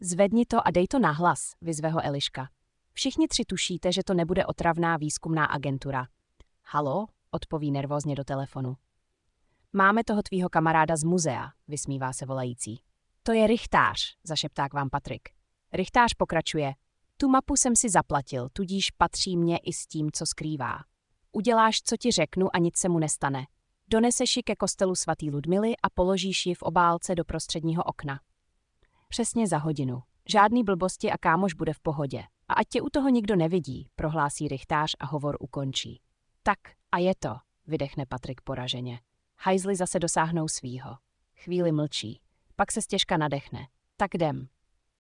Zvedni to a dej to nahlas, vyzve ho Eliška. Všichni tři tušíte, že to nebude otravná výzkumná agentura. Halo, odpoví nervózně do telefonu. Máme toho tvýho kamaráda z muzea, vysmívá se volající. To je rychtář, zašeptá k vám Patrik. Rychtář pokračuje. Tu mapu jsem si zaplatil, tudíž patří mně i s tím, co skrývá. Uděláš, co ti řeknu a nic se mu nestane. Doneseš ji ke kostelu svatý Ludmily a položíš ji v obálce do prostředního okna. Přesně za hodinu. Žádný blbosti a kámoš bude v pohodě. A ať tě u toho nikdo nevidí, prohlásí rychtář a hovor ukončí. Tak a je to, vydechne Patrik poraženě. Hajzli zase dosáhnou svýho. Chvíli mlčí. Pak se stěžka nadechne. Tak jdem.